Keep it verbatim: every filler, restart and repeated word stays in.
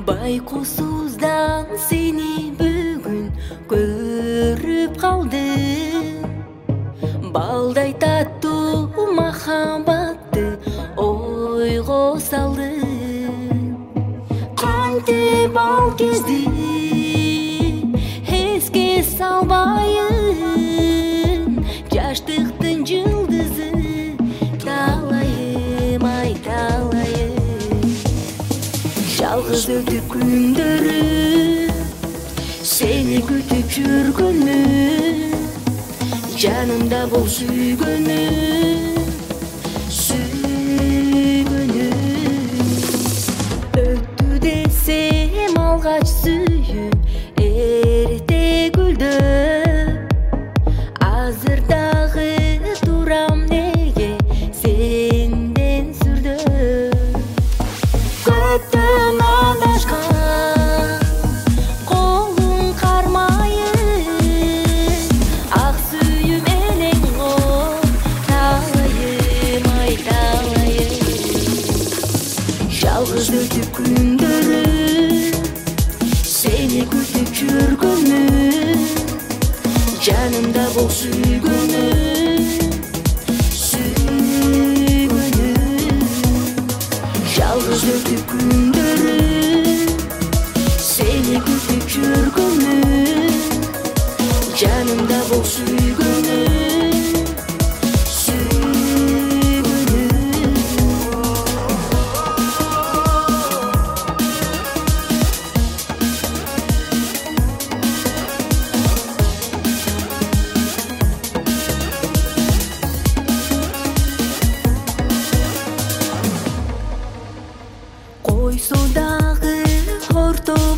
Байкусуздан сени бүгүн көрүп калдым. Балдай таттуу махабатты ойго салдым. Кантип ал кезди эске салбайын, жаштыктын жылдызы талайым, ай талайым. Жалгыз өтүп күндөрү сени күтүп жүргөнмүн, жанымда бол сүйгөнүм, сүйгөнүм. Өттү десем алгач сүйүм эрте гүлдөп, азыр дагы турам неге сенден сүрдөп. Көптөн адашкан колуң кармайын, ак сүйүм элең о талайым, ай талайым. Жалгыз өтүп күндөрү сени күтүп жүргөнмүн, жанымда бол сүйгөнүм, сүйгөнүм. Жалгыз өтүп күндөрү сени күтүп жүргөнмүн, жанымда бол сүйгөнүм, сүйгөнүм. Койсо дагы орто